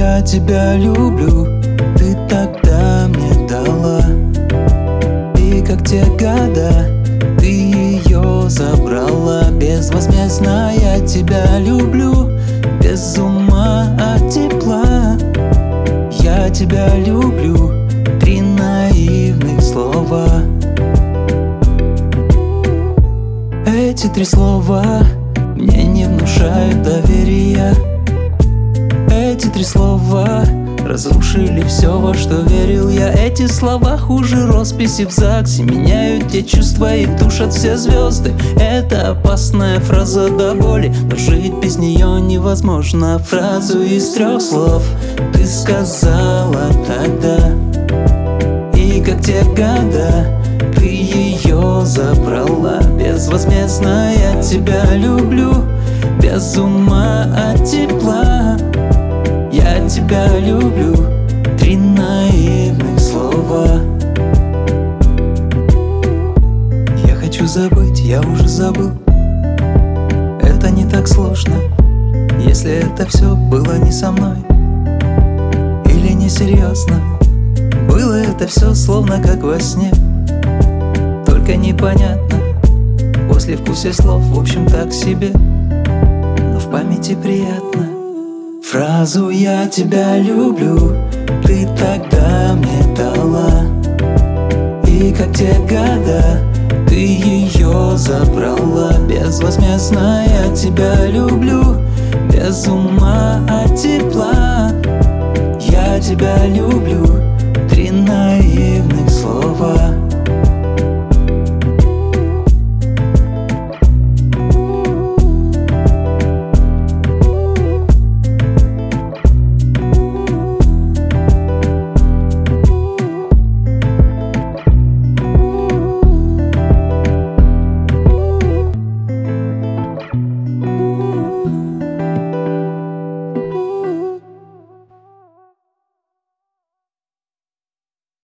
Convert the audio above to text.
я тебя люблю, ты тогда мне дала. И как те года ты ее забрала. Безвозмездно я тебя люблю, без ума от тепла. Я тебя люблю, 3 наивных слова. Эти 3 слова мне не внушают доверия. Эти 3 слова разрушили все, во что верил я. Эти слова хуже росписи в ЗАГСе, меняют те чувства и душат все звезды. Это опасная фраза до боли, но жить без нее невозможно. Фразу из 3 слов ты сказала тогда. И как те года ты ее забрала. Безвозмездно я тебя люблю, без ума от тепла. Я тебя люблю, 3 наивных слова. Я хочу забыть, я уже забыл. Это не так сложно, если это все было не со мной или не серьезно. Было это все словно как во сне, только непонятно. Послевкусие слов, в общем, так себе, но в памяти приятно. Фразу «я тебя люблю» ты тогда мне дала. И как те года ты ее забрала. Безвозмездно я тебя люблю, без ума от тепла. Я тебя люблю, 3 наивных слова.